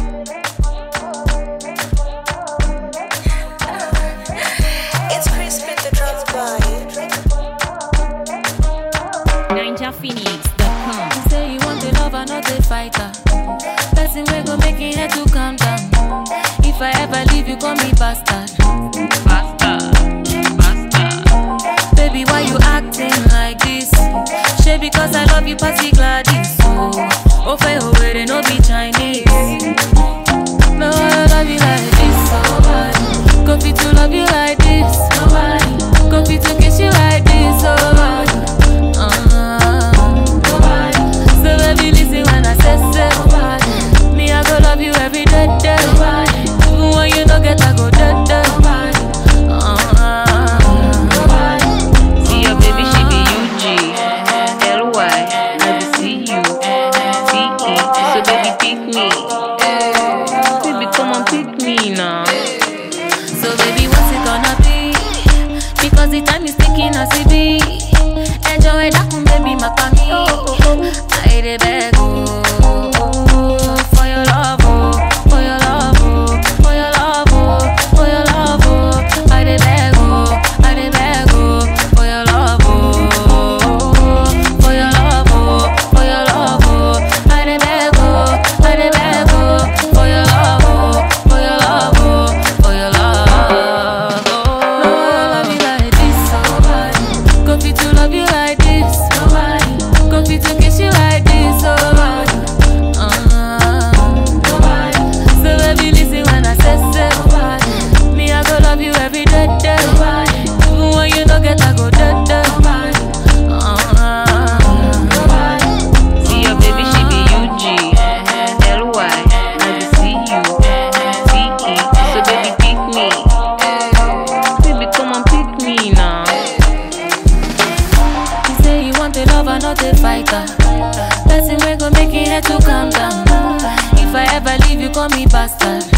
It's crispy the drums boy. NinjaPhoenix.com. You say you want a lover, not a fighter. Person we go make it head to calm down. If I ever leave you, call me bastard. Baby, why you acting like this? Shey because I love you, passy Gladys. Oh, fair, they no be Chinese. No, I love you like this. Oh, go fit to love you like this. Oh, go fit to kiss you like this. Oh, so baby, listen when I say me, I go love you every day. Even when you don't get, I go dead. See your baby, she be UG, LY, I be see you, TE. So baby, pick me. Baby, come on, pick me now. So baby, what's it gonna be? Because the time is ticking as it be. Enjoy that one, baby, makami. I dey beg for your love, for your love, for your love, for your love. I dey beg for your love, for your love, for your love. I dey beg for your love, for your love, for your love. No, I love you like this. Go fit to love you like this. Go fit to kiss you like this. So baby, listen when I say me, I go love you every day. Even when you don't get, I go dead. See your baby, she be UG, LY, I be see you, TE. So baby, pick me. Baby, come on, pick me now. You say you want a lover, not a fighter. Person we go make it head to calm down. If I ever leave you, call me bastard.